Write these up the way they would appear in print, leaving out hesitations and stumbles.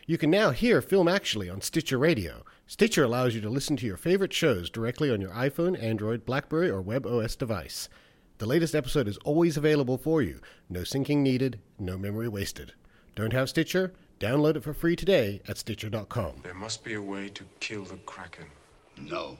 You can now hear Film Actually on Stitcher Radio. Stitcher allows you to listen to your favorite shows directly on your iPhone, Android, BlackBerry, or WebOS device. The latest episode is always available for you. No syncing needed, no memory wasted. Don't have Stitcher? Download it for free today at Stitcher.com. There must be a way to kill the Kraken. No.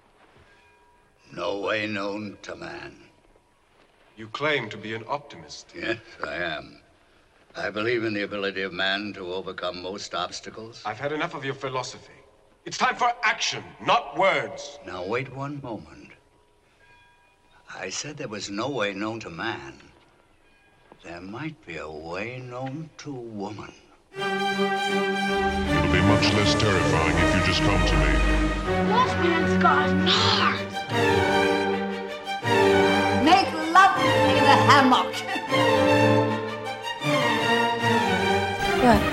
No way known to man. You claim to be an optimist. Yes, I am. I believe in the ability of man to overcome most obstacles. I've had enough of your philosophy. It's time for action, not words. Now, wait one moment. I said there was no way known to man. There might be a way known to woman. It'll be much less terrifying if you just come to me. Lost man's got Mars. Make love in a hammock. What?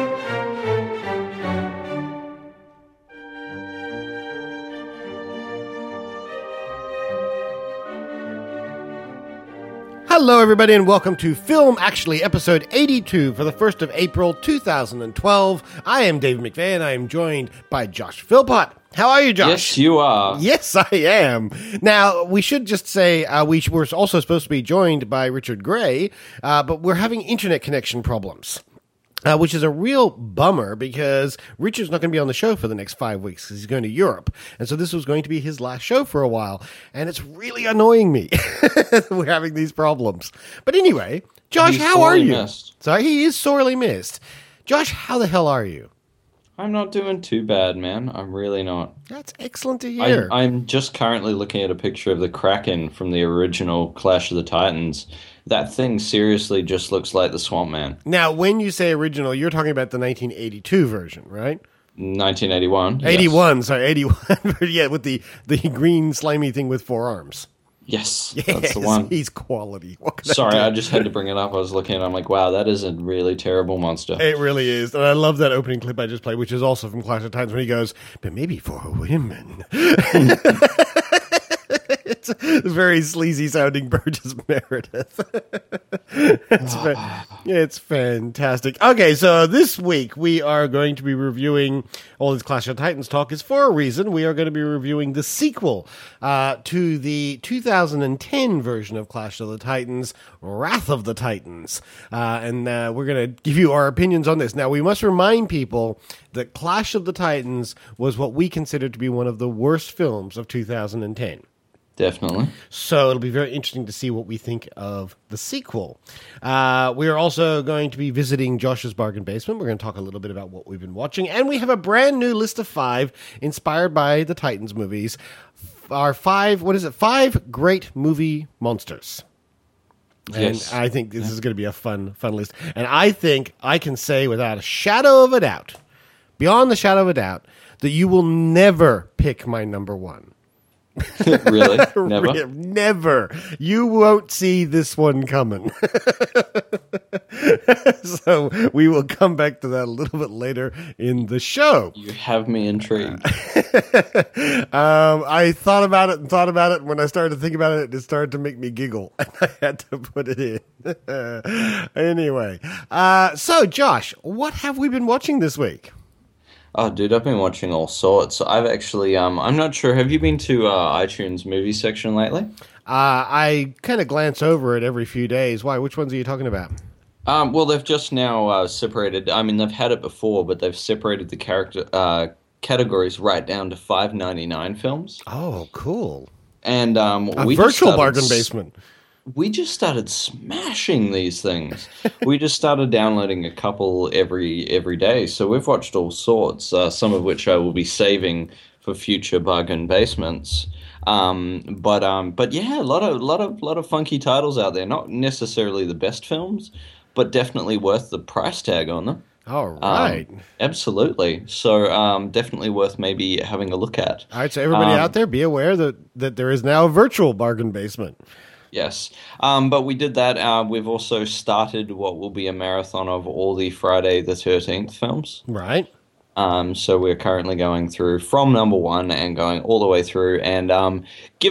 Hello, everybody, and welcome to Film Actually, episode 82 for the 1st of April, 2012. I am David McVeigh, and I am joined by Josh Philpott. How are you, Josh? Yes, you are. Yes, I am. Now, we should just say we were also supposed to be joined by Richard Gray, but we're having internet connection problems. Which is a real bummer because Richard's not going to be on the show for the next 5 weeks because he's going to Europe. And so this was going to be his last show for a while. And it's really annoying me. We're having these problems. But anyway, Josh, how are you? Missed. Sorry, he is sorely missed. Josh, how the hell are you? I'm not doing too bad, man. I'm really not. That's excellent to hear. I'm just currently looking at a picture of the Kraken from the original Clash of the Titans. That thing seriously just looks like the Swamp Man. Now, when you say original, you're talking about the 1982 version, right? 1981. 81, yes. sorry, 81. Yeah, with the green slimy thing with 4 arms. Yes, Yes, that's the one. He's quality. Sorry, I just had to bring it up. I was looking and I'm like, wow, that is a really terrible monster. It really is. And I love that opening clip I just played, which is also from Clash of Titans, when he goes, but maybe for women. It's a very sleazy sounding Burgess Meredith. It's fantastic. Okay, so this week we are going to be reviewing all this Clash of Titans talk is for a reason. We are going to be reviewing the sequel to the 2010 version of Clash of the Titans, Wrath of the Titans. And we're going to give you our opinions on this. Now, we must remind people that Clash of the Titans was what we consider to be one of the worst films of 2010. Definitely. So it'll be very interesting to see what we think of the sequel. We are also going to be visiting Josh's Bargain Basement. We're going to talk a little bit about what we've been watching. And we have a brand new list of 5 inspired by the Titans movies. Our 5 great movie monsters. Yes. And I think this is going to be a fun list. And I think I can say without a shadow of a doubt, beyond the shadow of a doubt, that you will never pick my number 1. Really? Never? Never. You won't see this one coming. So we will come back to that a little bit later in the show. You have me intrigued. I thought about it. And when I started to think about it, it started to make me giggle. And I had to put it in. Anyway. So, Josh, what have we been watching this week? Oh, dude, I've been watching all sorts. I've actually, I'm not sure. Have you been to iTunes movie section lately? I kind of glance over it every few days. Why? Which ones are you talking about? Well, they've just now separated. I mean, they've had it before, but they've separated the categories right down to $5.99 films. Oh, cool! And a virtual bargain basement. We just started smashing these things. We just started downloading a couple every day. So we've watched all sorts, some of which I will be saving for future bargain basements. But yeah, a lot of funky titles out there. Not necessarily the best films, but definitely worth the price tag on them. All right. Absolutely. So definitely worth maybe having a look at. All right, so everybody out there, be aware that there is now a virtual bargain basement. Yes. But we did that. We've also started what will be a marathon of all the Friday the 13th films. Right. So we're currently going through from number 1 and going all the way through. And given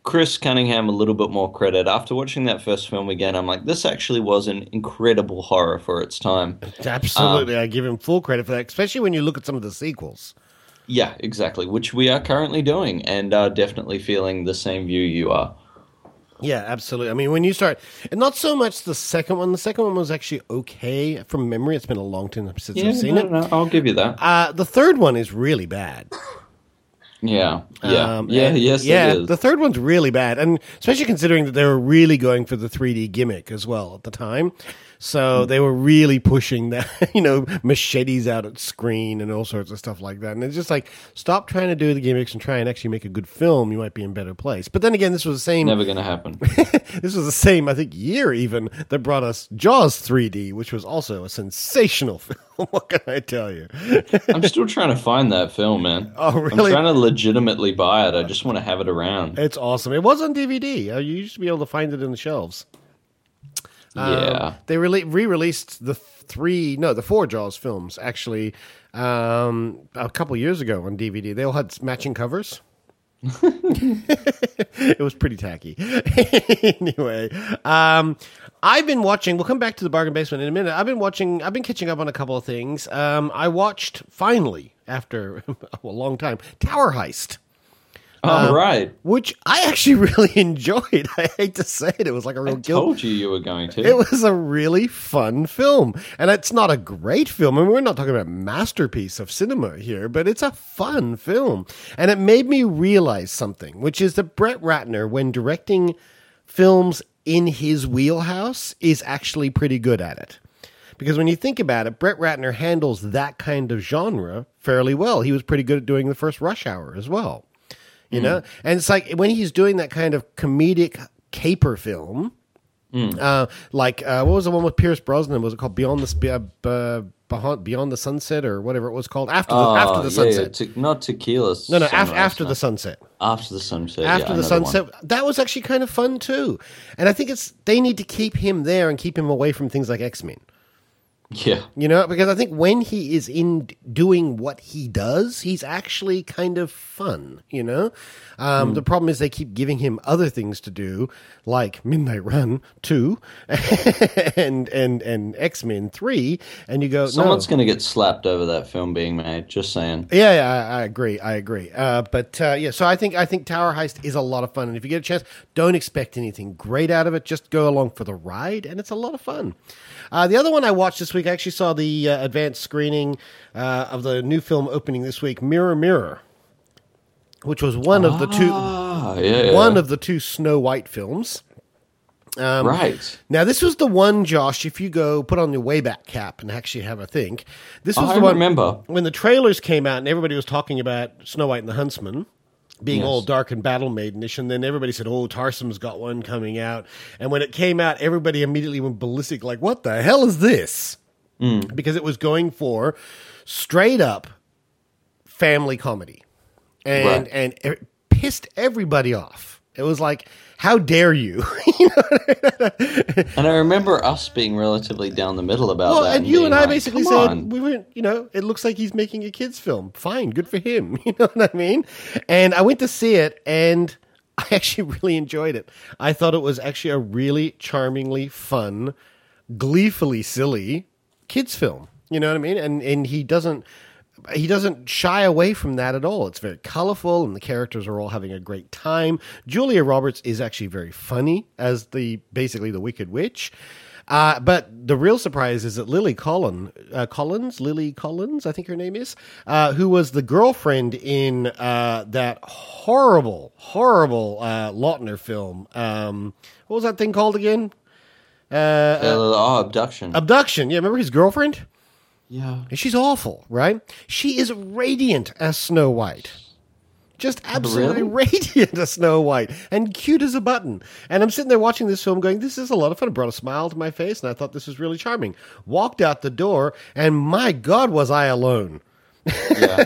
Chris Cunningham a little bit more credit. After watching that first film again, I'm like, this actually was an incredible horror for its time. Absolutely, I give him full credit for that, especially when you look at some of the sequels. Yeah, exactly, which we are currently doing and are definitely feeling the same view you are. Yeah, absolutely. I mean, when you start, and not so much the second one. The second one was actually okay from memory. It's been a long time since I've seen it. No, I'll give you that. The third one is really bad. Yeah. Yes, yeah. it is. The third one's really bad, and especially considering that they were really going for the 3D gimmick as well at the time. So they were really pushing that, machetes out at screen and all sorts of stuff like that. And it's just like, stop trying to do the gimmicks and try and actually make a good film. You might be in a better place. But then again, this was the same. Never going to happen. This was the same, I think, year even that brought us Jaws 3D, which was also a sensational film. What can I tell you? I'm still trying to find that film, man. Oh, really? I'm trying to legitimately buy it. I just want to have it around. It's awesome. It was on DVD. You used to be able to find it in the shelves. Yeah. They re-released the 4 Jaws films, actually, a couple years ago on DVD. They all had matching covers. It was pretty tacky. Anyway, I've been watching, we'll come back to the Bargain Basement in a minute. I've been catching up on a couple of things. I watched, finally, after a long time, Tower Heist. Right. Which I actually really enjoyed. I hate to say it. It was like a real I told you were going to. It was a really fun film. And it's not a great film. I mean, we're not talking about a masterpiece of cinema here, but it's a fun film. And it made me realize something, which is that Brett Ratner, when directing films in his wheelhouse, is actually pretty good at it. Because when you think about it, Brett Ratner handles that kind of genre fairly well. He was pretty good at doing the first Rush Hour as well. You know, and it's like when he's doing that kind of comedic caper film, like what was the one with Pierce Brosnan? Was it called Beyond the Sunset or whatever it was called? After the Sunset. Yeah. Not Tequila. No, After the Sunset. After the Sunset. After the Sunset. One. That was actually kind of fun too, and I think they need to keep him there and keep him away from things like X-Men. Yeah. Because I think when he is in doing what he does, he's actually kind of fun, The problem is they keep giving him other things to do, like Midnight Run 2 and X-Men 3, and you go, Someone's going to get slapped over that film being made, just saying. Yeah, I agree. So I think Tower Heist is a lot of fun, and if you get a chance, don't expect anything great out of it. Just go along for the ride, and it's a lot of fun. The other one I watched this week, I actually saw the advanced screening of the new film opening this week, Mirror Mirror, which was one of the two Snow White films. Right. Now, this was the one, Josh, if you go put on your Wayback Cap and actually have a think. This was I the one, remember. when the trailers came out and everybody was talking about Snow White and the Huntsman being all dark and battle maidenish, and then everybody said, Tarsim's got one coming out. And when it came out, everybody immediately went ballistic, like, what the hell is this? Because it was going for straight up family comedy. And it pissed everybody off. It was like, how dare you? And I remember us being relatively down the middle about that. And you and I basically said, on. we weren't, it looks like he's making a kid's film. Fine, good for him. You know what I mean? And I went to see it, and I actually really enjoyed it. I thought it was actually a really charmingly fun, gleefully silly kids film. You know what I mean? And he doesn't shy away from that at all. It's very colorful, and the characters are all having a great time. Julia Roberts is actually very funny as basically the Wicked Witch. But the real surprise is that Lily Collins, I think her name is, who was the girlfriend in that horrible Lautner film. What was that thing called again? Abduction. Abduction. Yeah, remember his girlfriend? Yeah. And she's awful, right? She is radiant as Snow White. Just absolutely radiant as Snow White. And cute as a button. And I'm sitting there watching this film going, this is a lot of fun. It brought a smile to my face, and I thought this was really charming. Walked out the door, and my God, was I alone. Yeah.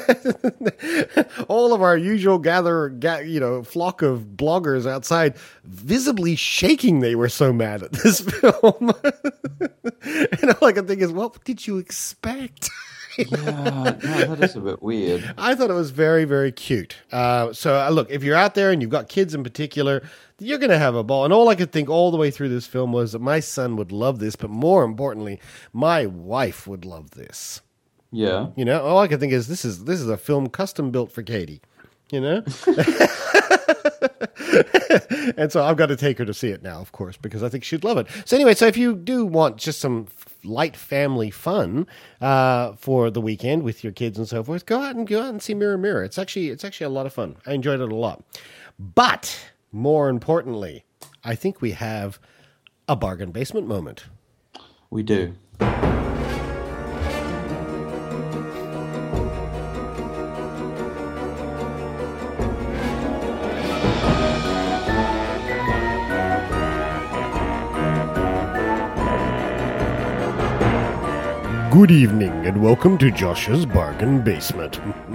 All of our usual flock of bloggers outside visibly shaking. They were so mad at this film. And all I can think is, what did you expect? Yeah, no, that is a bit weird. I thought it was very, very cute. Look, if you're out there and you've got kids in particular, you're going to have a ball. And all I could think all the way through this film was that my son would love this, but more importantly, my wife would love this. Yeah. You know, all I could think is this is a film custom built for Katie. You know? And so I've got to take her to see it now, of course, because I think she'd love it. So anyway, so if you do want just some light family fun for the weekend with your kids and so forth, go out and see Mirror Mirror. It's actually a lot of fun. I enjoyed it a lot. But more importantly, I think we have a bargain basement moment. We do. Good evening and welcome to Josh's Bargain Basement.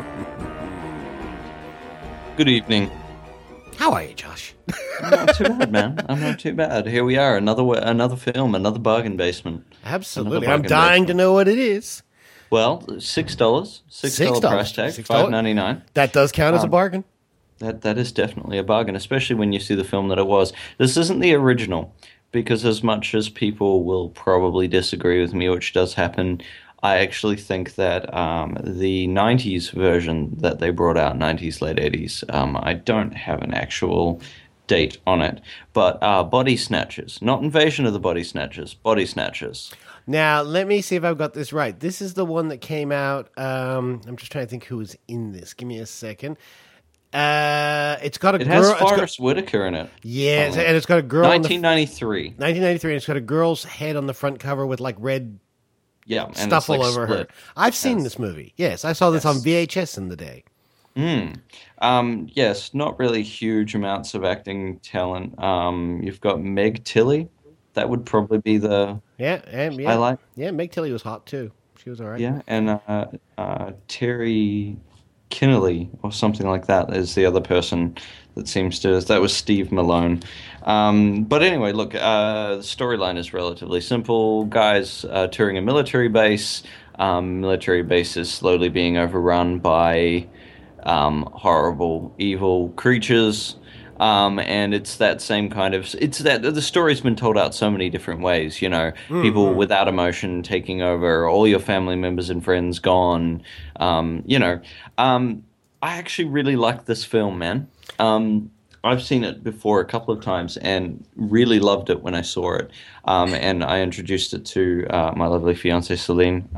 Good evening. How are you, Josh? I'm not too bad, man. I'm not too bad. Here we are, another film, another bargain basement. Absolutely. Another I'm bargain dying basement. to know what it is. Well, $6. $6 price tag, $6. $5.99. That does count as a bargain. That is definitely a bargain, especially when you see the film that it was. This isn't the original, because as much as people will probably disagree with me, which does happen, I actually think that the 90s version that they brought out, 90s, late 80s, I don't have an actual date on it, but Body Snatchers, not Invasion of the Body Snatchers, Body Snatchers. Now, let me see if I've got this right. This is the one that came out. I'm just trying to think who was in this. Give me a second. It's got a girl. It has Forrest Whitaker in it. Yeah, and it's got a girl. 1993. 1993, and it's got a girl's head on the front cover with like red and stuff all over split. her. I've seen this movie. Yes, I saw this on VHS in the day. Yes, not really huge amounts of acting talent. You've got Meg Tilly. That would probably be the highlight. Yeah, Meg Tilly was hot too. She was all right. Yeah, and Terry Kinnelly or something like that is the other person that seems to. That was Steve Malone. But anyway, look, the storyline is relatively simple. Guys touring a military base. Military base is slowly being overrun by horrible, evil creatures. And it's that same kind of. It's that the story's been told out so many different ways. You know, people without emotion taking over, all your family members and friends gone. I actually really like this film, man. I've seen it before a couple of times and really loved it when I saw it. And I introduced it to my lovely fiancée, Celine,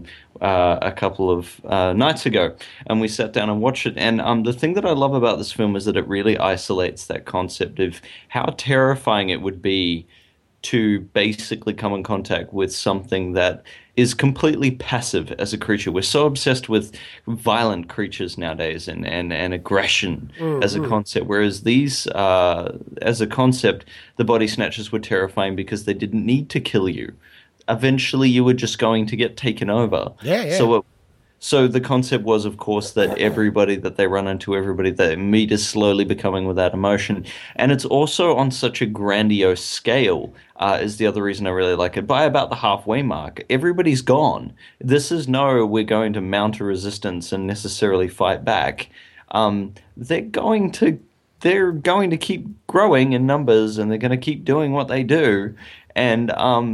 a couple of nights ago. And we sat down and watched it. And the thing that I love about this film is that it really isolates that concept of how terrifying it would be to basically come in contact with something that is completely passive as a creature. We're so obsessed with violent creatures nowadays and aggression as a concept, whereas these, as a concept, the Body Snatchers were terrifying because they didn't need to kill you. Eventually, you were just going to get taken over. Yeah. So the concept was, of course, that everybody that they run into, everybody they meet is slowly becoming without emotion. And it's also on such a grandiose scale is the other reason I really like it. By about the halfway mark, everybody's gone. This is no, we're going to mount a resistance and necessarily fight back. They're going to keep growing in numbers and they're going to keep doing what they do. And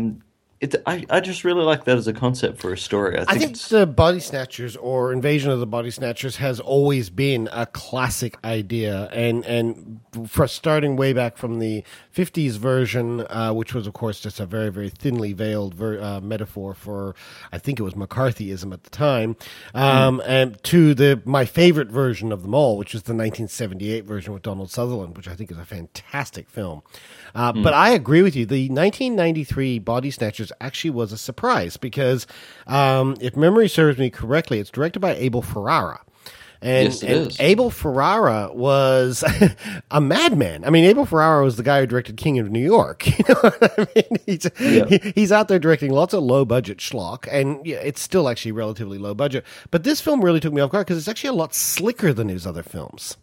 I just really like that as a concept for a story. I think the Body Snatchers or Invasion of the Body Snatchers has always been a classic idea, and for starting way back from the 50s version, which was, of course, just a very, very thinly veiled metaphor for, I think it was McCarthyism at the time, and to my favorite version of them all, which is the 1978 version with Donald Sutherland, which I think is a fantastic film. But I agree with you. The 1993 Body Snatchers actually was a surprise because, if memory serves me correctly, it's directed by Abel Ferrara. And, yes, it is. Abel Ferrara was a madman. I mean, Abel Ferrara was the guy who directed King of New York. You know what I mean? He's out there directing lots of low-budget schlock, and it's still actually relatively low budget. But this film really took me off guard because it's actually a lot slicker than his other films.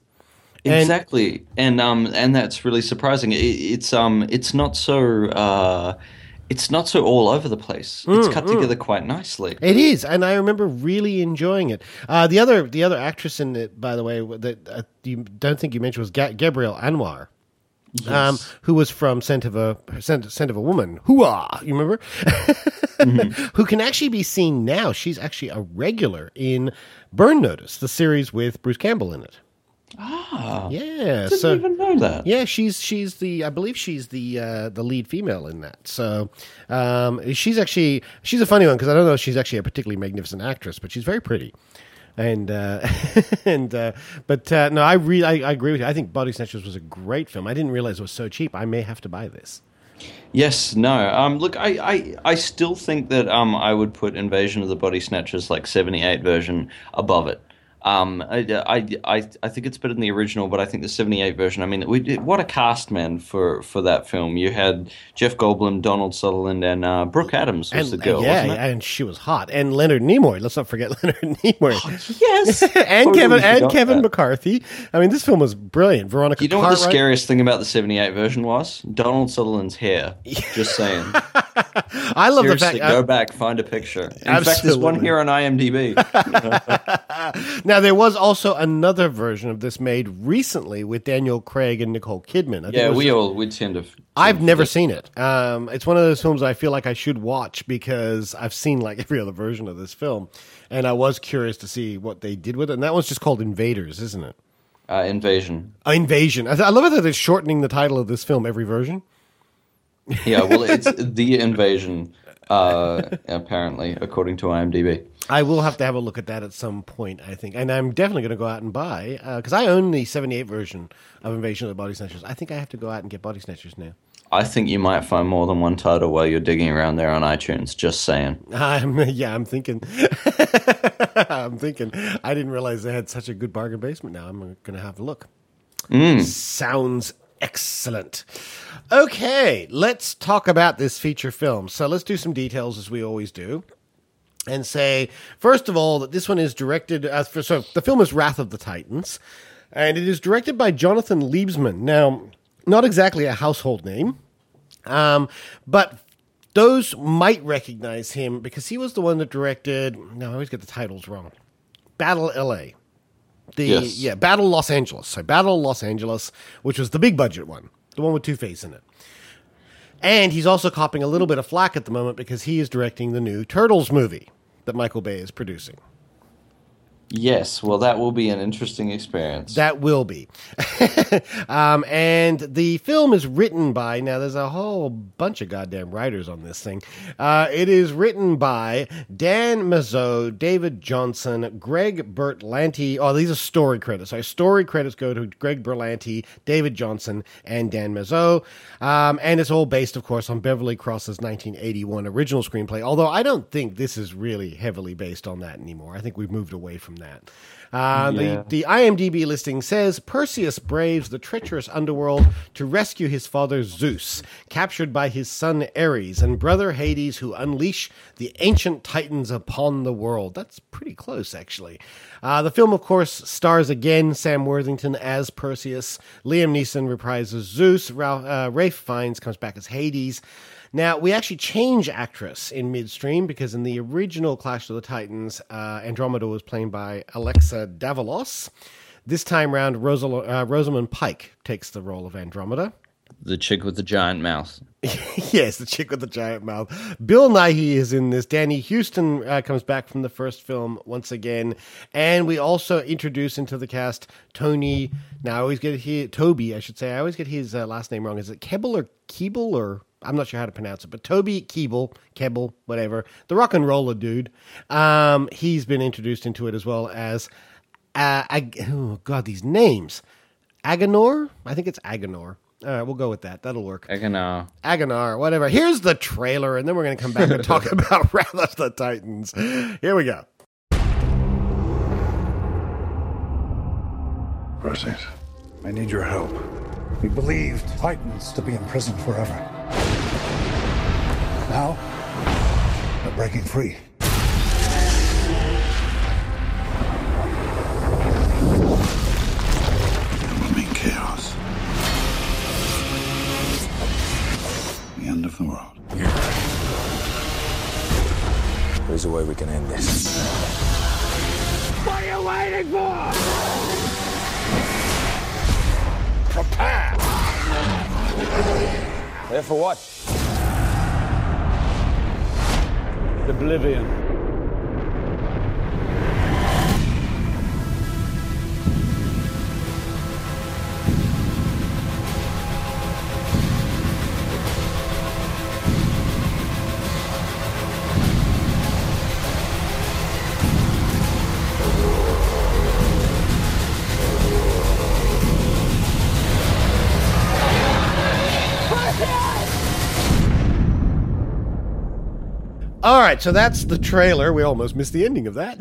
Exactly, and that's really surprising. It's not so it's not so all over the place. It's cut together quite nicely. It is, and I remember really enjoying it. The other actress in it, by the way, that you don't think you mentioned was Gabrielle Anwar. Yes. Who was from Scent of a Woman. Hoo-ah! You remember? Who can actually be seen now. She's actually a regular in Burn Notice, the series with Bruce Campbell in it. Ah, Yeah. didn't even know that. Yeah, she's I believe she's the lead female in that. So she's a funny one because I don't know if she's actually a particularly magnificent actress, but she's very pretty. And no, I agree with you. I think Body Snatchers was a great film. I didn't realize it was so cheap. I may have to buy this. Yes, no. Look, I still think that I would put Invasion of the Body Snatchers, like 78 version, above it. I think it's better than the original, but I think the 78 version, I mean, what a cast, man, for that film. You had Jeff Goldblum, Donald Sutherland, and Brooke Adams was the girl, wasn't it? And she was hot. And Leonard Nimoy. Let's not forget Leonard Nimoy. Oh, yes! and Totally Kevin that. McCarthy. I mean, this film was brilliant. Veronica You know what the Cartwright. scariest thing about the 78 version was? Donald Sutherland's hair. Just saying. I love Seriously, the fact. go back, find a picture. In fact, there's one Absolutely. here on IMDb. Now, there was also another version of this made recently with Daniel Craig and Nicole Kidman. I think Yeah, it was- we tend to. I've never seen it. It's one of those films I feel like I should watch because I've seen like every other version of this film, and I was curious to see what they did with it. And that one's just called Invaders, isn't it? Invasion. Invasion. I love it that they're shortening the title of this film every version. Yeah, well, it's The Invasion, apparently, according to IMDb. I will have to have a look at that at some point, I think. And I'm definitely going to go out and buy, because I own the 78 version of Invasion of the Body Snatchers. I think I have to go out and get Body Snatchers now. I think you might find more than one title while you're digging around there on iTunes, just saying. I'm thinking. I'm thinking. I didn't realize they had such a good bargain basement now. I'm going to have a look. Sounds excellent. Okay, let's talk about this feature film. So let's do some details as we always do. And say, first of all, that this one is directed, so the film is Wrath of the Titans, and it is directed by Jonathan Liebsman. Now, not exactly a household name, but those might recognize him because he was the one that directed, no, I always get the titles wrong, Battle LA. Yes. Yeah, Battle Los Angeles. So Battle Los Angeles, which was the big budget one, the one with Two-Face in it. And he's also copping a little bit of flack at the moment because he is directing the new Turtles movie that Michael Bay is producing. Yes, well, that will be an interesting experience. That will be. And the film is written by, now there's a whole bunch of goddamn writers on this thing. It is written by Dan Mazzot, David Johnson, Greg Berlanti. Oh, these are story credits. Sorry, story credits go to Greg Berlanti, David Johnson, and Dan Mazzot. And it's all based, of course, on Beverly Cross's 1981 original screenplay, although I don't think this is really heavily based on that anymore. I think we've moved away from that. The IMDb listing says Perseus braves the treacherous underworld to rescue his father Zeus, captured by his son Ares and brother Hades, who unleash the ancient titans upon the world. That's pretty close, actually. The film, of course, stars again Sam Worthington as Perseus. Liam Neeson reprises Zeus. Ralph Fiennes comes back as Hades. Now, we actually change actress in midstream because in the original Clash of the Titans, Andromeda was played by Alexa Davalos. This time round, Rosamund Pike takes the role of Andromeda. The chick with the giant mouth. Yes, the chick with the giant mouth. Bill Nighy is in this. Danny Houston comes back from the first film once again. And we also introduce into the cast Tony. Now, I always get Toby, I should say. I always get his last name wrong. Is it Keble or Keeble or... I'm not sure how to pronounce it, but Toby Keble, whatever, the rock and roller dude. He's been introduced into it as well as, oh God, these names. Agonor? I think it's Agonor. All right, we'll go with that. That'll work. Agonar, whatever. Here's the trailer, and then we're going to come back and talk about Wrath of the Titans. Here we go. Perseus, I need your help. We believed Titans to be imprisoned forever. Now, they're breaking free. There will be chaos. The end of the world. waiting for? Prepare! There for what? Oblivion. All right, so that's the trailer. We almost missed the ending of that.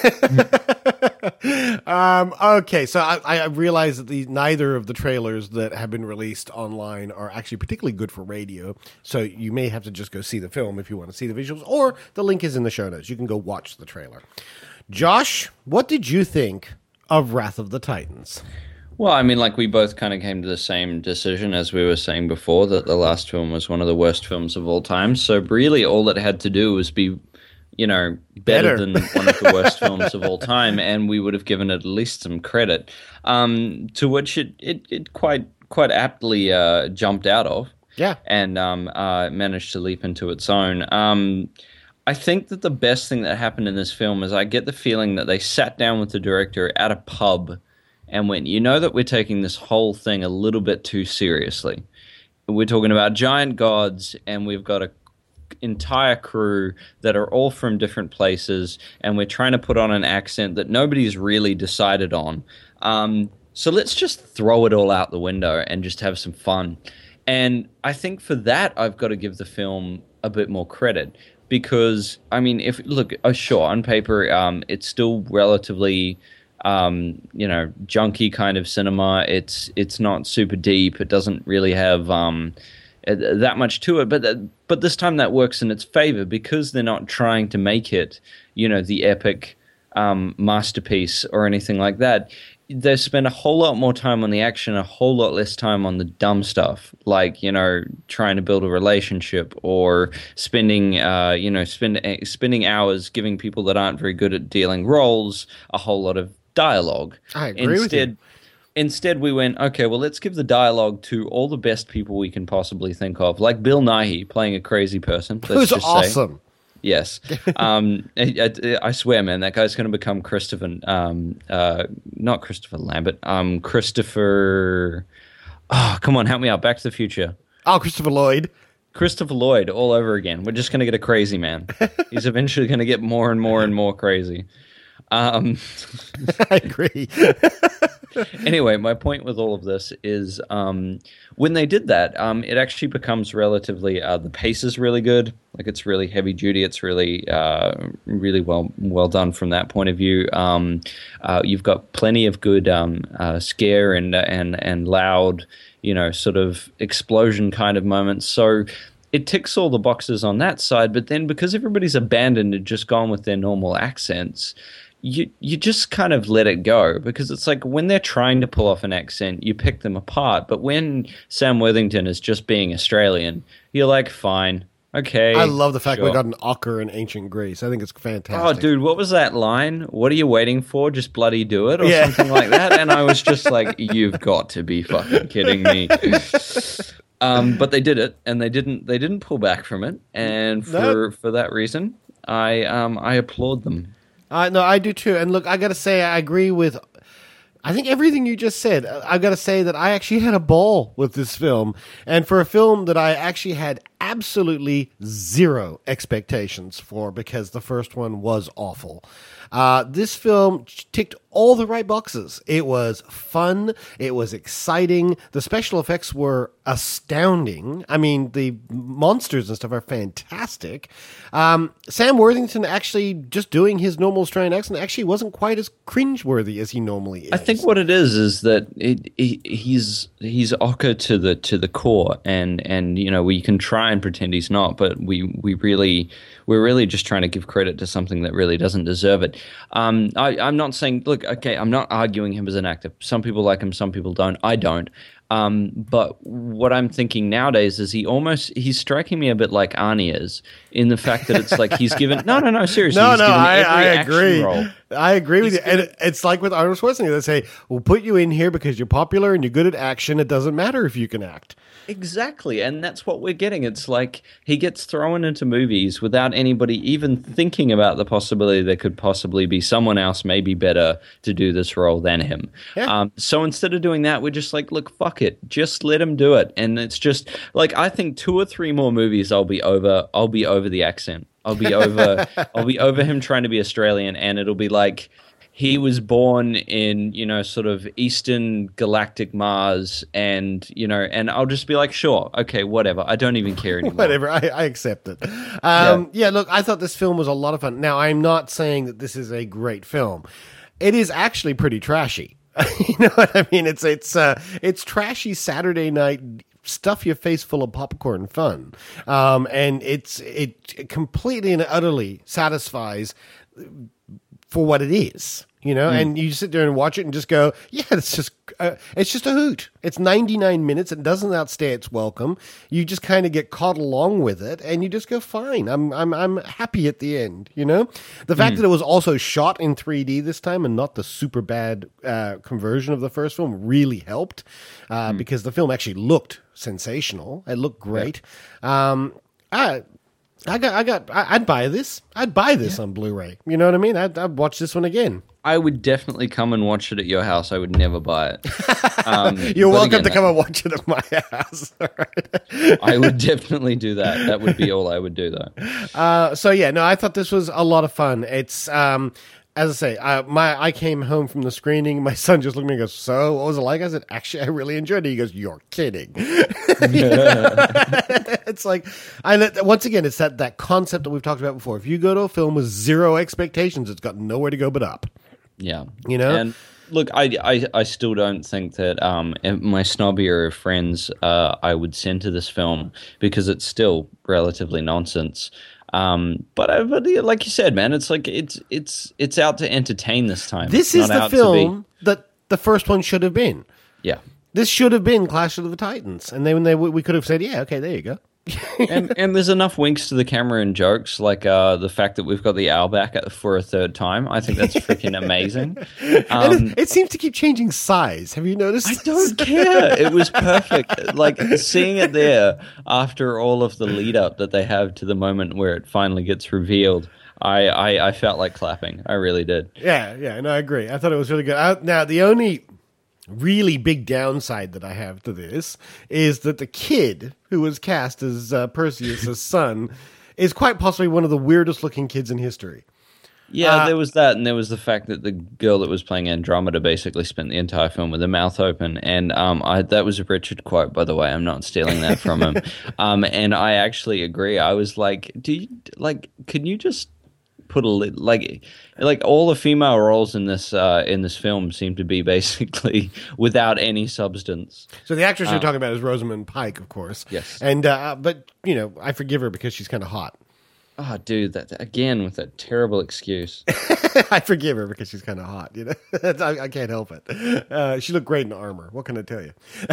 Okay, so I realize that neither of the trailers that have been released online are actually particularly good for radio. So you may have to just go see the film if you want to see the visuals, or the link is in the show notes. You can go watch the trailer. Josh, what did you think of Wrath of the Titans? Well, I mean, like, we both kind of came to the same decision as we were saying before, that the last film was one of the worst films of all time. So really all it had to do was be, better than one of the worst films of all time, and we would have given it at least some credit, to which it quite aptly jumped out of. Yeah. And managed to leap into its own. I think that the best thing that happened in this film is I get the feeling that they sat down with the director at a pub and went, that we're taking this whole thing a little bit too seriously. We're talking about giant gods, and we've got an entire crew that are all from different places, and we're trying to put on an accent that nobody's really decided on. So let's just throw it all out the window and just have some fun. And I think for that, I've got to give the film a bit more credit. Because, I mean, sure, on paper, it's still relatively... junky kind of cinema. It's not super deep. It doesn't really have that much to it. But this time that works in its favor because they're not trying to make it, the epic masterpiece or anything like that. They spend a whole lot more time on the action, a whole lot less time on the dumb stuff, like, trying to build a relationship or spending hours giving people that aren't very good at dealing roles a whole lot of dialogue. I agree with you. Instead, we went, okay, well, let's give the dialogue to all the best people we can possibly think of, like Bill Nighy playing a crazy person. Who's awesome. Yes. I swear, man, that guy's going to become Christopher, not Christopher Lambert, Christopher, come on, help me out, Back to the Future. Oh, Christopher Lloyd. Christopher Lloyd all over again. We're just going to get a crazy man. He's eventually going to get more and more and more crazy. I agree. Anyway, my point with all of this is when they did that, it actually becomes relatively the pace is really good. Like, it's really heavy duty. It's really really well done from that point of view. You've got plenty of good scare and loud, sort of explosion kind of moments. So it ticks all the boxes on that side. But then because everybody's abandoned and just gone with their normal accents, you just kind of let it go, because it's like when they're trying to pull off an accent, you pick them apart. But when Sam Worthington is just being Australian, you're like, fine, okay. I love the fact sure. we got an Ocker in Ancient Greece. I think it's fantastic. Oh, dude, what was that line? What are you waiting for? Just bloody do it, or something like that. And I was just like, you've got to be fucking kidding me. But they did it, and they didn't pull back from it. And for that reason, I applaud them. No, I do too. And look, I got to say, I agree with, I think, everything you just said. I got to say that I actually had a ball with this film. And for a film that I actually had absolutely zero expectations for, because the first one was awful, this film ticked all the right boxes. It was fun. It was exciting. The special effects were astounding. I mean, the monsters and stuff are fantastic. Sam Worthington actually just doing his normal Australian accent actually wasn't quite as cringeworthy as he normally is. I think what it is that he's Ocker to the core, and we can try and pretend he's not, but we're really just trying to give credit to something that really doesn't deserve it. I'm not saying, look, okay, I'm not arguing him as an actor. Some people like him, some people don't. I don't. But what I'm thinking nowadays is he's striking me a bit like Arnie is, in the fact that it's like he's given seriously. I agree. Role. I agree with you. And it's like with Arnold Schwarzenegger. They say, we'll put you in here because you're popular and you're good at action. It doesn't matter if you can act. Exactly, and that's what we're getting. It's like he gets thrown into movies without anybody even thinking about the possibility there could possibly be someone else maybe better to do this role than him. Yeah. So instead of doing that, we're just like, look, fuck it, just let him do it. And it's just like, I think 2 or 3 more movies I'll be over the accent. I'll be over him trying to be Australian, and it'll be like, he was born in, sort of Eastern galactic Mars, and I'll just be like, sure, okay, whatever. I don't even care anymore. Whatever, I accept it. Yeah, look, I thought this film was a lot of fun. Now, I'm not saying that this is a great film. It is actually pretty trashy. You know what I mean? It's trashy Saturday night, stuff your face full of popcorn fun. And it completely and utterly satisfies for what it is, and you sit there and watch it and just go, yeah, it's just a hoot. It's 99 minutes. It doesn't outstay its welcome. You just kind of get caught along with it, and you just go, fine. I'm happy at the end. The fact that it was also shot in 3D this time and not the super bad conversion of the first film really helped because the film actually looked sensational. It looked great. Yeah. I'd buy this. I'd buy this on Blu-ray. You know what I mean? I'd watch this one again. I would definitely come and watch it at your house. I would never buy it. You're welcome to come and watch it at my house. Right? I would definitely do that. That would be all I would do, though. I thought this was a lot of fun. It's as I say, I came home from the screening. My son just looked at me and goes, so what was it like? I said, actually, I really enjoyed it. He goes, you're kidding. It's like, once again, it's that concept that we've talked about before. If you go to a film with 0 expectations, it's got nowhere to go but up. Yeah. And look, I still don't think that my snobbier friends I would send to this film because it's still relatively nonsense. But like you said, man, it's like it's out to entertain this time. This is the film that the first one should have been. Yeah, this should have been Clash of the Titans, and then we could have said, yeah, okay, there you go. and there's enough winks to the camera and jokes, like the fact that we've got the owl back for a 3rd time. I think that's freaking amazing. And it seems to keep changing size. Have you noticed? I don't care. It was perfect. Like seeing it there after all of the lead up that they have to the moment where it finally gets revealed. I felt like clapping. I really did. Yeah. No, I agree. I thought it was really good. Now, the only really big downside that I have to this is that the kid who was cast as Perseus' son is quite possibly one of the weirdest looking kids in history. Yeah, there was that, and there was the fact that the girl that was playing Andromeda basically spent the entire film with her mouth open, and that was a Richard quote, by the way. I'm not stealing that from him. And I actually agree. I was like, can you just put a like all the female roles in this film seem to be basically without any substance. So the actress you're talking about is Rosamund Pike, of course. Yes. And but I forgive her because she's kind of hot. Oh, dude, that again with that terrible excuse. I forgive her because she's kind of hot. I can't help it. She looked great in armor. What can I tell you?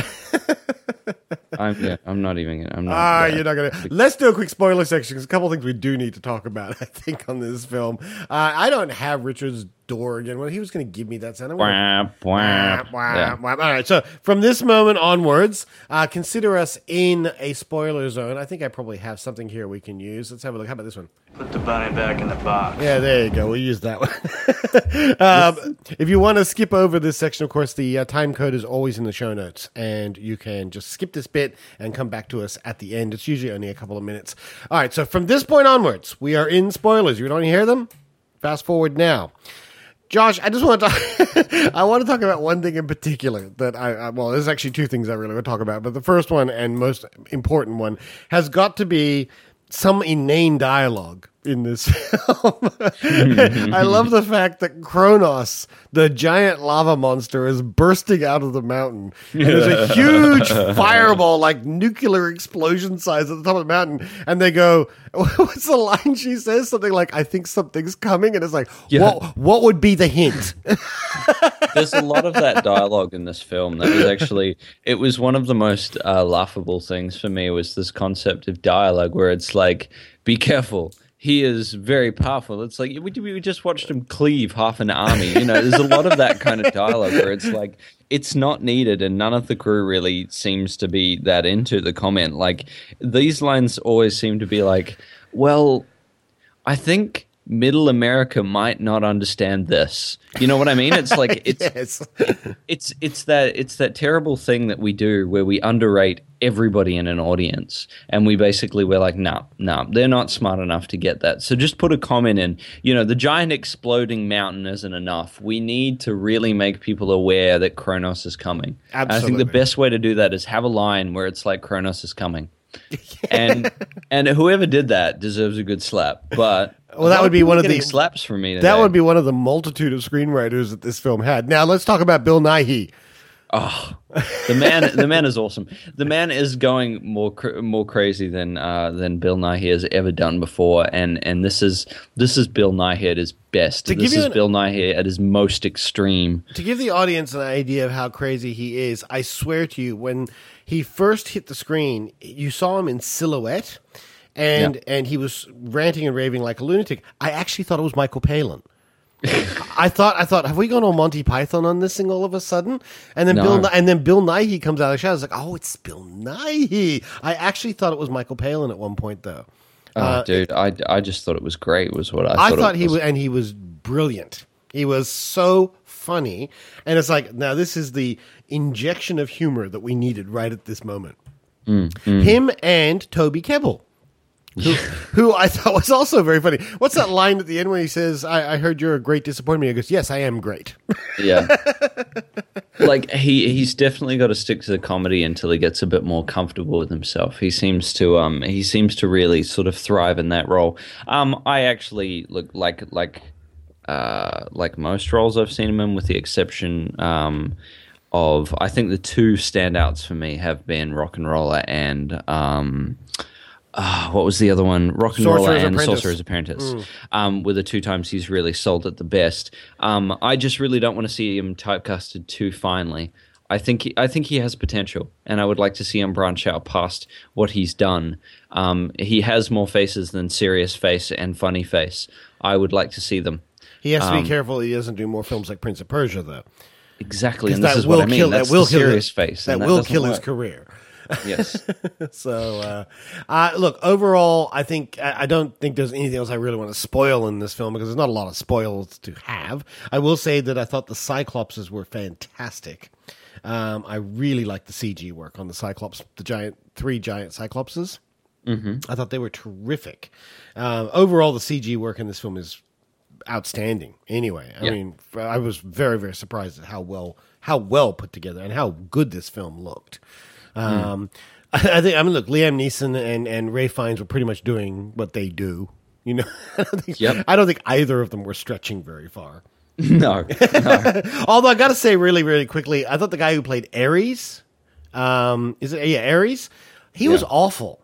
I'm not even. I'm not. You're not gonna. Let's do a quick spoiler section. There's a couple of things we do need to talk about. I think on this film. I don't have Richard's door again. Well, he was going to give me that sound. Yeah. All right. So from this moment onwards, consider us in a spoiler zone. I think I probably have something here we can use. Let's have a look. How about this one? Put the bunny back in the box. Yeah, there you go. We'll use that one. If you want to skip over this section, of course, the time code is always in the show notes, and you can just skip this bit and come back to us at the end. It's usually only a couple of minutes. All right, so from this point onwards, we are in spoilers. You don't want to hear them? Fast forward now. Josh, I just want to talk, I want to talk about one thing in particular that well, there's actually 2 things I really want to talk about, but the first one and most important one has got to be some inane dialogue in this film. I love the fact that Kronos, the giant lava monster, is bursting out of the mountain. And there's a huge fireball, like nuclear explosion size at the top of the mountain. And they go, what's the line she says? Something like, I think something's coming. And it's like, what would be the hint? There's a lot of that dialogue in this film that was actually, it was one of the most laughable things for me, was this concept of dialogue where it's like, be careful. He is very powerful. It's like, we just watched him cleave half an army. You know, there's a lot of that kind of dialogue where it's like, it's not needed, and none of the crew really seems to be that into the comment. Like, these lines always seem to be like, well, I think middle America might not understand this. You know what I mean? It's like it's it's that terrible thing that we do where we underrate everybody in an audience, and we're like, no, they're not smart enough to get that. So just put a comment in. You know, the giant exploding mountain isn't enough. We need to really make people aware that Kronos is coming. Absolutely. And I think the best way to do that is have a line where it's like, Kronos is coming. and whoever did that deserves a good slap. But well, that would be one of the slaps for me today. That would be one of the multitude of screenwriters that this film had. Now let's talk about Bill Nighy. Oh, the man is awesome. The man is going more crazy than Bill Nighy has ever done before, and this is Bill Nighy at his best. This is Bill Nighy at his most extreme. To give the audience an idea of how crazy he is, I swear to you, when he first hit the screen, you saw him in silhouette, and he was ranting and raving like a lunatic. I actually thought it was Michael Palin. I thought, have we gone on Monty Python on this thing all of a sudden? And then Bill Nighy comes out of the shadows like, oh, it's Bill Nighy. I actually thought it was Michael Palin at one point, though. Dude, I just thought it was great. Was what I thought he was, and he was brilliant. He was so funny, and it's like, now this is the injection of humor that we needed right at this moment. Him and Toby Kebbell. Who I thought was also very funny. What's that line at the end when he says, I heard you're a great disappointment? He goes, yes, I am great. Yeah. Like, he's definitely got to stick to the comedy until he gets a bit more comfortable with himself. He seems to really sort of thrive in that role. I actually look like most roles I've seen him in, with the exception of, I think the two standouts for me have been Rock and Roller and what was the other one? Rock and Roller and Sorcerer's Apprentice. Were the two times he's really sold it the best. I just really don't want to see him typecasted too finely. I think he has potential, and I would like to see him branch out past what he's done. He has more faces than serious face and funny face. I would like to see them. He has to be careful he doesn't do more films like Prince of Persia, though. Exactly, and this is what I mean. That's the serious face. That will kill his career. Yes. So, look, overall, I don't think there's anything else I really want to spoil in this film, because there's not a lot of spoils to have. I will say that I thought the Cyclopses were fantastic. I really liked the CG work on the Cyclops, three giant Cyclopses. Mm-hmm. I thought they were terrific. Overall, the CG work in this film is outstanding. Anyway, I mean, I was very, very surprised at how well put together and how good this film looked. I mean, look, Liam Neeson and Ralph Fiennes were pretty much doing what they do. You know, I don't think either of them were stretching very far. No. Although I got to say, really, really quickly, I thought the guy who played Ares, Ares, he was awful.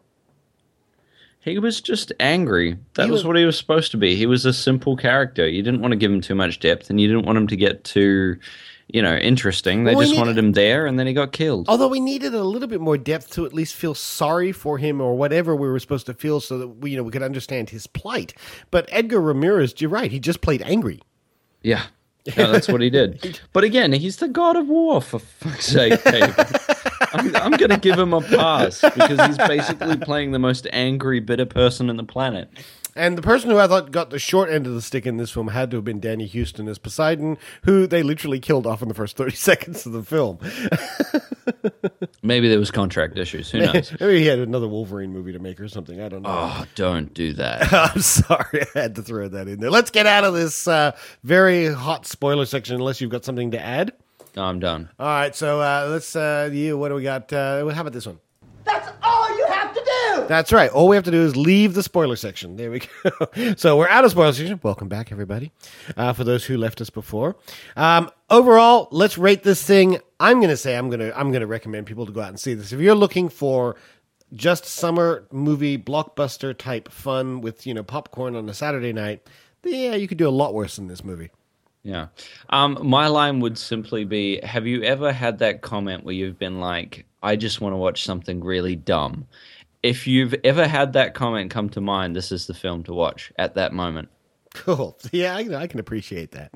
He was just angry. That was what he was supposed to be. He was a simple character. You didn't want to give him too much depth, and you didn't want him to get too, interesting. They just wanted him there, and then he got killed. Although we needed a little bit more depth to at least feel sorry for him, or whatever we were supposed to feel, so that we could understand his plight. But Edgar Ramirez, you're right. He just played angry. Yeah. No, that's what he did. But again, he's the god of war, for fuck's sake, Dave. I'm going to give him a pass, because he's basically playing the most angry, bitter person on the planet. And the person who I thought got the short end of the stick in this film had to have been Danny Huston as Poseidon, who they literally killed off in the first 30 seconds of the film. Maybe there was contract issues. Who knows? Maybe he had another Wolverine movie to make or something. I don't know. Oh, don't do that. I'm sorry. I had to throw that in there. Let's get out of this very hot spoiler section, unless you've got something to add. No, I'm done. All right. So let's, what do we got? How about this one? That's all you have to do! That's right. All we have to do is leave the spoiler section. There we go. So we're out of spoiler section. Welcome back, everybody. For those who left us before. Overall, let's rate this thing. I'm going to say I'm going to recommend people to go out and see this. If you're looking for just summer movie blockbuster type fun with popcorn on a Saturday night, yeah, you could do a lot worse than this movie. Yeah. My line would simply be, have you ever had that comment where you've been like, I just want to watch something really dumb? If you've ever had that comment come to mind, this is the film to watch at that moment. Cool. Yeah, I can appreciate that.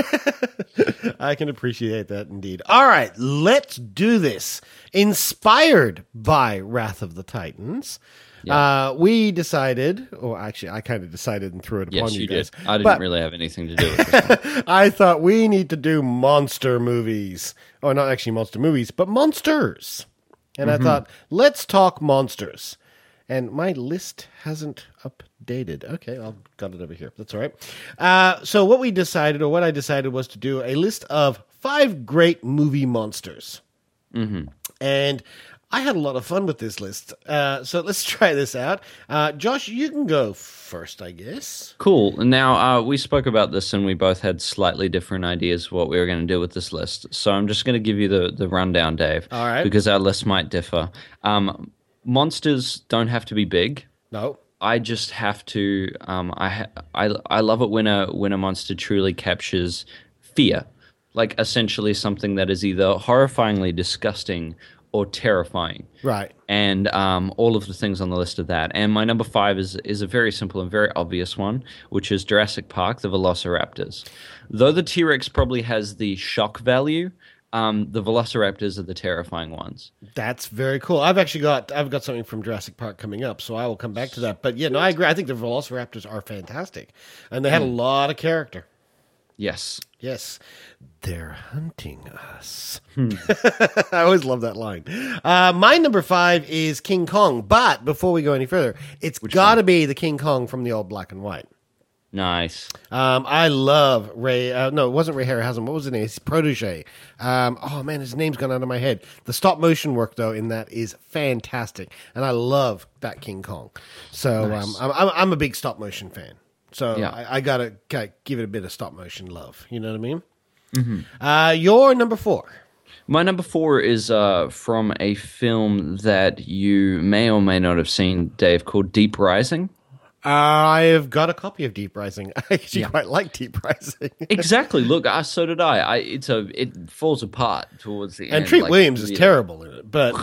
I can appreciate that indeed. All right, let's do this. Inspired by Wrath of the Titans, we decided, or actually I kind of decided and threw it upon you guys. Did. I didn't really have anything to do with this one. I thought we need to do monster movies. Or not actually monster movies, but monsters. And I thought, let's talk monsters. And my list hasn't updated. Okay, I've got it over here. That's all right. So what I decided was to do a list of 5 great movie monsters. Mm-hmm. And I had a lot of fun with this list. So let's try this out. Josh, you can go first, I guess. Cool. Now, we spoke about this and we both had slightly different ideas of what we were going to do with this list. So I'm just going to give you the rundown, Dave. All right. Because our list might differ. Monsters don't have to be big. No. I just have to. I love it when a monster truly captures fear, like essentially something that is either horrifyingly disgusting or terrifying. Right. And all of the things on the list of that. And my number 5 is a very simple and very obvious one, which is Jurassic Park: The Velociraptors. Though the T-Rex probably has the shock value, the Velociraptors are the terrifying ones. That's very cool. I've got something from Jurassic Park coming up, so I will come back to that. But yeah, no, I agree. I think the Velociraptors are fantastic, and they had a lot of character. Yes. Yes. They're hunting us. I always love that line. My number 5 is King Kong, but before we go any further, it's got to be the King Kong from the old black and white. Nice. I love Ray. No, it wasn't Ray Harryhausen. What was his name? His protege. Oh man, his name's gone out of my head. The stop motion work though in that is fantastic, and I love that King Kong. So nice. I'm a big stop motion fan. So yeah. I gotta give it a bit of stop motion love. You know what I mean? Mm-hmm. Your number 4. My number 4 is from a film that you may or may not have seen, Dave, called Deep Rising. I've got a copy of Deep Rising. I actually quite like Deep Rising. Exactly. Look, so did I. It falls apart towards the end. And Treat Williams is terrible in it, but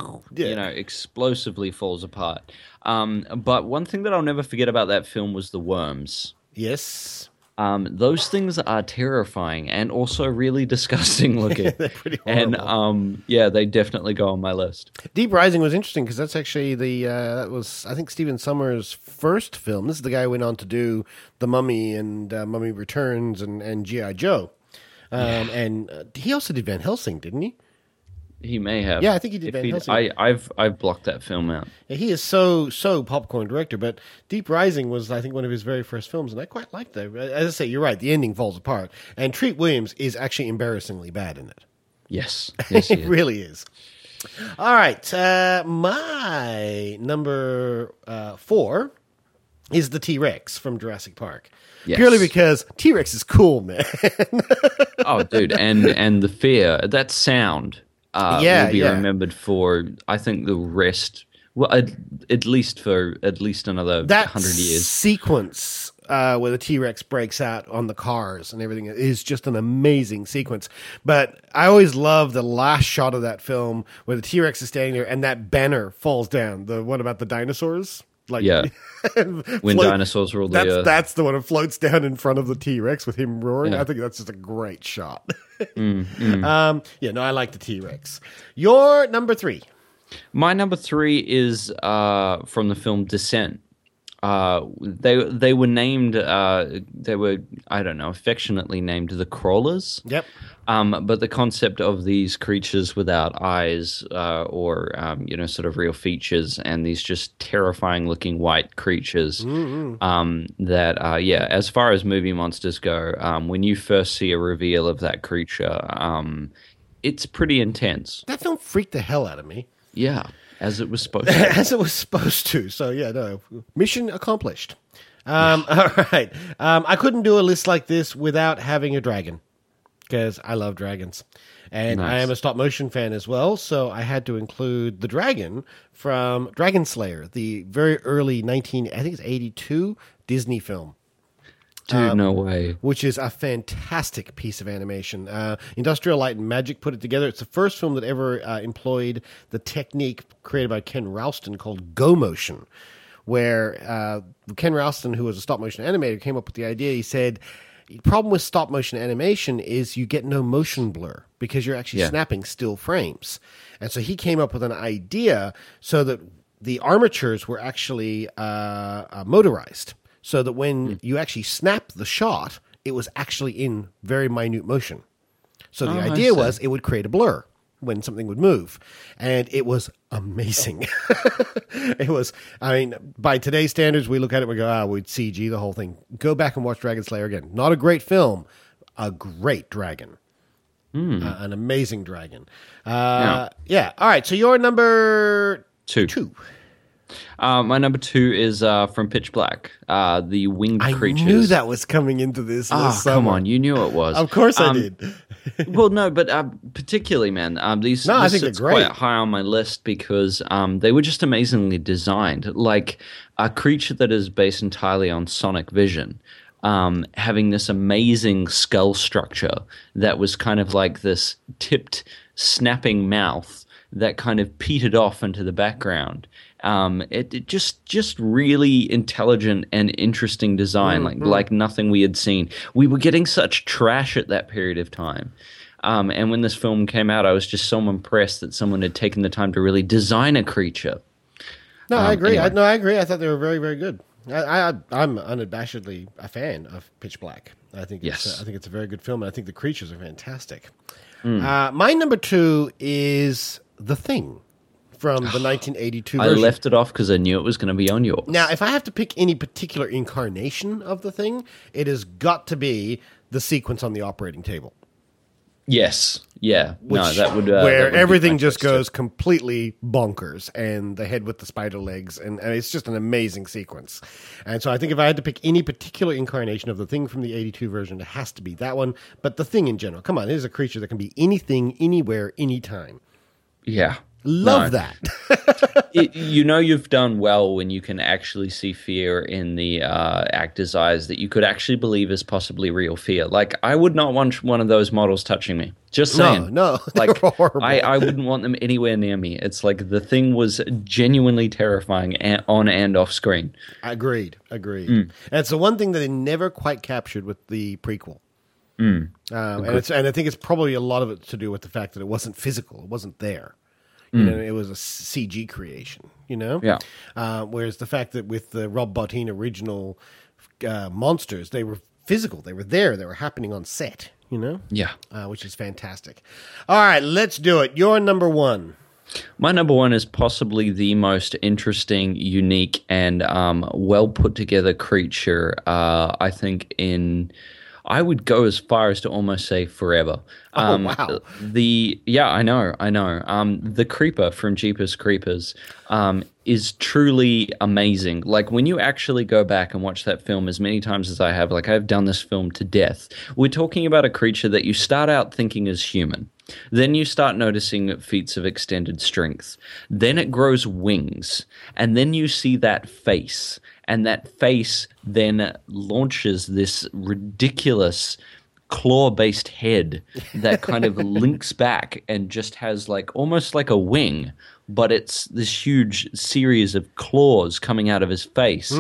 explosively falls apart. But one thing that I'll never forget about that film was the worms. Yes. Those things are terrifying and also really disgusting looking. They're pretty horrible. And they definitely go on my list. Deep Rising was interesting because that's actually that was, I think, Stephen Sommers' first film. This is the guy who went on to do The Mummy and Mummy Returns and G.I. Joe. And he also did Van Helsing, didn't he? He may have. Yeah, I think he did Van Helsing. I've blocked that film out. Yeah, he is so popcorn director, but Deep Rising was, I think, one of his very first films, and I quite liked that. As I say, you're right, the ending falls apart, and Treat Williams is actually embarrassingly bad in it. Yes, it really is. All right, my number 4 is the T-Rex from Jurassic Park. Yes. Purely because T-Rex is cool, man. Oh, dude, and the fear, that sound... will be remembered for, I think, the rest. Well, at least for another 100 years. Sequence where the T-Rex breaks out on the cars and everything is just an amazing sequence. But I always love the last shot of that film where the T-Rex is standing there and that banner falls down. The one about the dinosaurs. When dinosaurs ruled the earth. That's the one that floats down in front of the T-Rex with him roaring. Yeah. I think that's just a great shot. I like the T-Rex. Your number 3. My number 3 is from the film Descent. They were named. They were, I don't know, affectionately named the Crawlers. Yep. But the concept of these creatures without eyes or sort of real features, and these just terrifying looking white creatures that as far as movie monsters go, when you first see a reveal of that creature, it's pretty intense. That film freaked the hell out of me. Yeah. As it was supposed to. As it was supposed to. So, mission accomplished. All right. I couldn't do a list like this without having a dragon because I love dragons. And nice. I am a stop motion fan as well, so I had to include the dragon from Dragon Slayer, the very early 82 Disney film. Dude, no way. Which is a fantastic piece of animation. Industrial Light and Magic put it together. It's the first film that ever employed the technique created by Ken Ralston called Go Motion, where Ken Ralston, who was a stop-motion animator, came up with the idea. He said, the problem with stop-motion animation is you get no motion blur because you're actually snapping still frames. And so he came up with an idea so that the armatures were actually motorized, so that when you actually snap the shot, it was actually in very minute motion. So the idea was it would create a blur when something would move. And it was amazing. It was, I mean, by today's standards, we look at it and we go, we'd CG the whole thing. Go back and watch Dragon Slayer again. Not a great film, a great dragon. An amazing dragon. Yeah. All right. So you're number two. My number 2 is from Pitch Black, the winged creatures. I knew that was coming into this. Come on, you knew it was. Of course I did. Well, no, but particularly, man, I think they're great. Quite high on my list because they were just amazingly designed. Like a creature that is based entirely on sonic vision, having this amazing skull structure that was kind of like this tipped, snapping mouth that kind of petered off into the background. It just really intelligent and interesting design, like nothing we had seen. We were getting such trash at that period of time. And when this film came out, I was just so impressed that someone had taken the time to really design a creature. No, I agree. Anyway. I agree. I thought they were very, very good. I'm unabashedly a fan of Pitch Black. I think it's a very good film, and I think the creatures are fantastic. My number 2 is The Thing from the 1982 version. I left it off because I knew it was going to be on yours. Now, if I have to pick any particular incarnation of The Thing, it has got to be the sequence on the operating table. Yes. Yeah. That would where that would everything just goes completely bonkers, and the head with the spider legs, and it's just an amazing sequence. And so I think if I had to pick any particular incarnation of The Thing from the 82 version, it has to be that one. But The Thing in general, come on, it is a creature that can be anything, anywhere, anytime. Yeah. Love that. You've done well when you can actually see fear in the actor's eyes that you could actually believe is possibly real fear. Like, I would not want one of those models touching me. Just saying. No. Like, horrible. I wouldn't want them anywhere near me. It's like The Thing was genuinely terrifying on and off screen. Agreed. And it's the one thing that they never quite captured with the prequel. And I think it's probably a lot of it to do with the fact that it wasn't physical. It wasn't there. It was a CG creation, Yeah. Whereas the fact that with the Rob Bottin original monsters, they were physical. They were there. They were happening on set, Yeah. Which is fantastic. All right, let's do it. Your number 1. My number 1 is possibly the most interesting, unique, and well put together creature, I think, I would go as far as to almost say forever. Oh, wow. I know. The Creeper from Jeepers Creepers is truly amazing. Like, when you actually go back and watch that film as many times as I have, like I've done this film to death, we're talking about a creature that you start out thinking is human. Then you start noticing feats of extended strength. Then it grows wings. And then you see that face. And that face then launches this ridiculous claw-based head that kind of links back and just has almost like a wing, but it's this huge series of claws coming out of his face.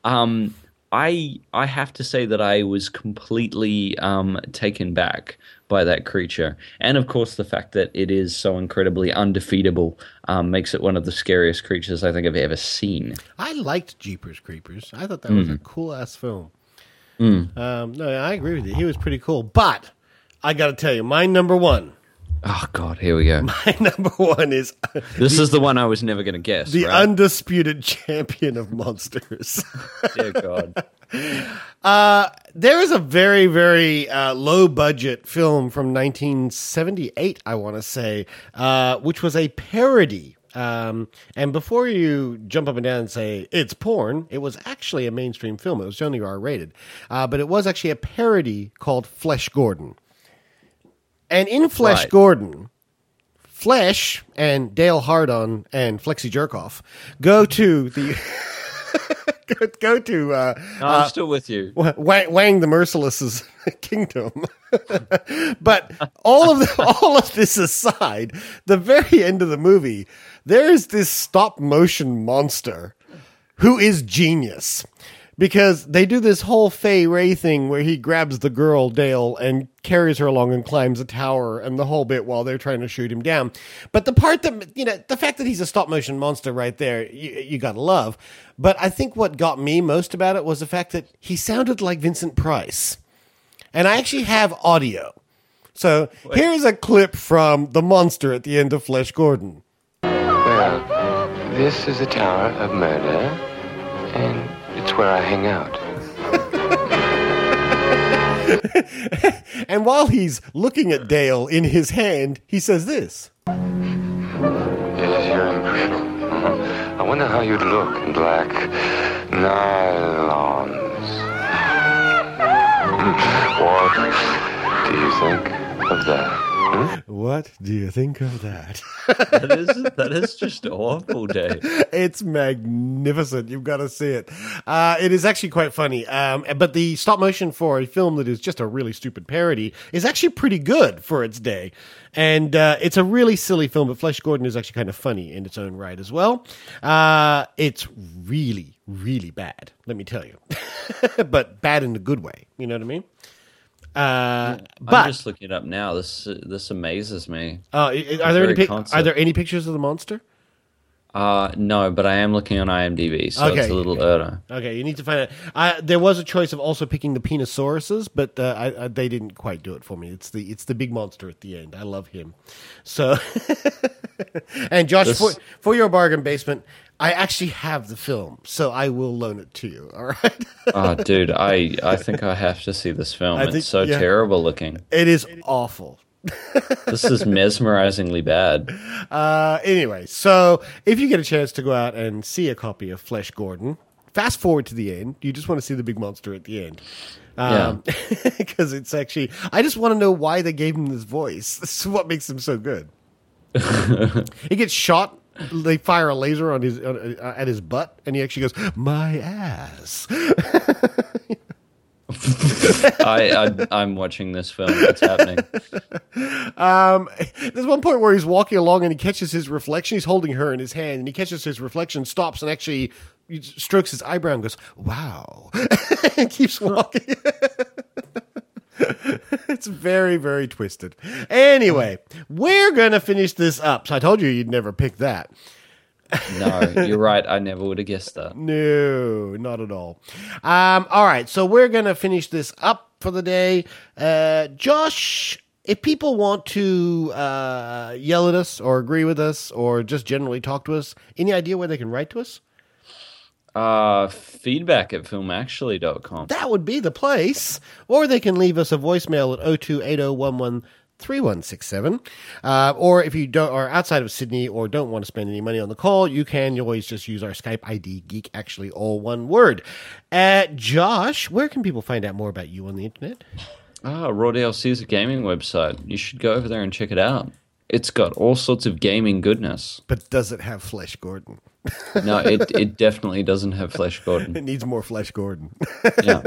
I have to say that I was completely taken back by that creature. And, of course, the fact that it is so incredibly undefeatable makes it one of the scariest creatures I think I've ever seen. I liked Jeepers Creepers. I thought that was a cool-ass film. No, I agree with you. He was pretty cool. But I got to tell you, my number 1. Oh, God, here we go. My number 1 is... This is the one I was never going to guess, The right? undisputed champion of monsters. Dear God. There is a very, very low-budget film from 1978, I want to say, which was a parody. And before you jump up and down and say, it's porn, it was actually a mainstream film. It was only R-rated. But it was actually a parody called Flesh Gordon. And in Flesh Gordon, Flesh and Dale Hardon and Flexi Jerkoff go to the go to No, I'm still with you. Wang the Merciless's kingdom. But all of this aside, the very end of the movie, there is this stop motion monster who is genius. Because they do this whole Fay Ray thing where he grabs the girl, Dale, and carries her along and climbs a tower and the whole bit while they're trying to shoot him down. But the part that, the fact that he's a stop motion monster right there, you gotta love. But I think what got me most about it was the fact that he sounded like Vincent Price. And I actually have audio. So here's a clip from the monster at the end of Flesh Gordon. Well, this is a tower of murder, and it's where I hang out. And while he's looking at Dale in his hand, he says this. Yes, you're incredible. I wonder how you'd look in black nylons. What do you think of that? What do you think of that? That is just awful, Dave. It's magnificent. You've got to see it. It is actually quite funny. But the stop motion for a film that is just a really stupid parody is actually pretty good for its day. And it's a really silly film, but Flesh Gordon is actually kind of funny in its own right as well. It's really, really bad, let me tell you. But bad in a good way. You know what I mean? I'm just looking it up now. This amazes me. Are there any pictures of the monster? No, but I am looking on IMDb, so it's a little earlier. Okay, you need to find it. There was a choice of also picking the Penisauruses, but they didn't quite do it for me. It's the big monster at the end. I love him. So, and Josh, for your bargain basement, I actually have the film, so I will loan it to you. All right. Oh, dude, I think I have to see this film. It's so terrible looking. It is awful. This is mesmerizingly bad. Anyway, so if you get a chance to go out and see a copy of Flesh Gordon, fast forward to the end. You just want to see the big monster at the end. Because it's actually, I just want to know why they gave him this voice. This is what makes him so good. He gets shot. They fire a laser on at his butt, and he actually goes, "My ass." I'm watching this film. What's happening? There's one point where he's walking along and he catches his reflection. He's holding her in his hand, and he catches his reflection, stops, and actually strokes his eyebrow and goes, "Wow," and keeps walking. It's very, very twisted. Anyway, we're going to finish this up. So I told you you'd never pick that. No, you're right. I never would have guessed that. No, not at all. All right, so we're going to finish this up for the day. Josh, if people want to yell at us or agree with us or just generally talk to us, any idea where they can write to us? Feedback at filmactually.com. That would be the place. Or they can leave us a voicemail at 0280113167. Or if you are outside of Sydney or don't want to spend any money on the call, you can always just use our Skype ID, Geek Actually, all one word. Josh, where can people find out more about you on the internet? Raw DLC is a gaming website. You should go over there and check it out. It's got all sorts of gaming goodness. But does it have Flesh Gordon? No, it definitely doesn't have Flesh Gordon. It needs more Flesh Gordon. Yeah.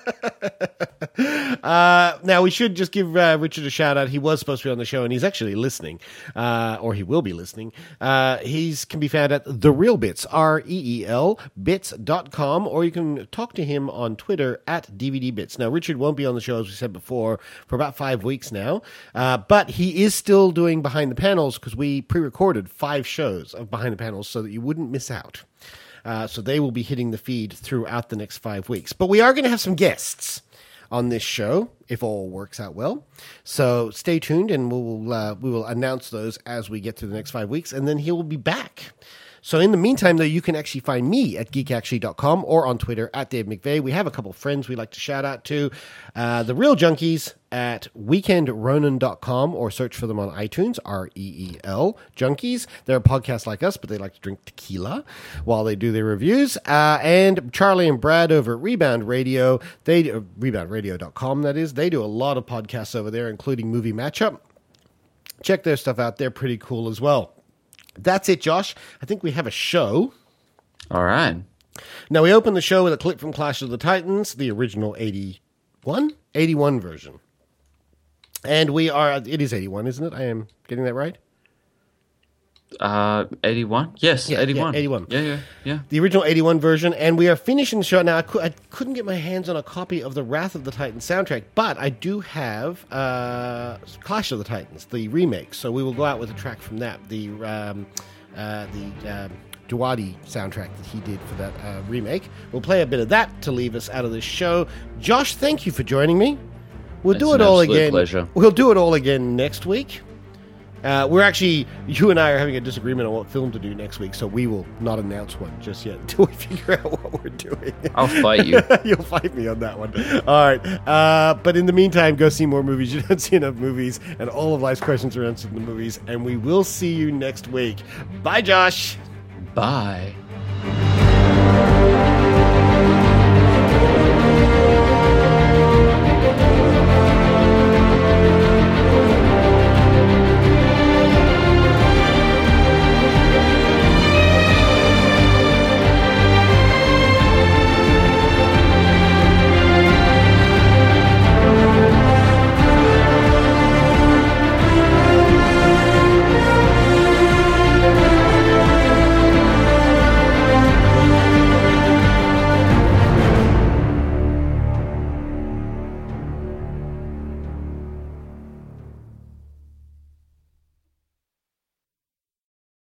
Now, we should just give Richard a shout out. He was supposed to be on the show, and he's actually listening, or he will be listening. He can be found at The Real Bits, REEL, bits.com, or you can talk to him on Twitter at DVD Bits. Now, Richard won't be on the show, as we said before, for about 5 weeks now, but he is still doing Behind the Panels because we pre-recorded 5 shows of Behind the Panels so that you wouldn't miss out. So they will be hitting the feed throughout the next 5 weeks. But we are going to have some guests on this show, if all works out well. So stay tuned, and we will announce those as we get through the next 5 weeks, and then he will be back. So in the meantime, though, you can actually find me at geekactually.com or on Twitter at Dave McVeigh. We have a couple of friends we like to shout out to. The Real Junkies at weekendronin.com, or search for them on iTunes, REEL Junkies. They're a podcast like us, but they like to drink tequila while they do their reviews. And Charlie and Brad over at Rebound Radio, reboundradio.com, that is. They do a lot of podcasts over there, including Movie Matchup. Check their stuff out. They're pretty cool as well. That's it, Josh. I think we have a show. All right. Now, we open the show with a clip from Clash of the Titans, the original 81 version. And it is 81, isn't it? I am getting that right? 81? Yes, Yeah, 81. Yeah, 81. Yeah. The original 81 version, and we are finishing the show. Now, I couldn't get my hands on a copy of the Wrath of the Titans soundtrack, but I do have Clash of the Titans, the remake, so we will go out with a track from that, the Dawadi soundtrack that he did for that remake. We'll play a bit of that to leave us out of this show. Josh, thank you for joining me. We'll do it all again. Pleasure. We'll do it all again next week. You and I are having a disagreement on what film to do next week, so we will not announce one just yet until we figure out what we're doing. I'll fight you. You'll fight me on that one. All right. But in the meantime, go see more movies. You don't see enough movies, and all of life's questions are answered in the movies, and we will see you next week. Bye, Josh. Bye.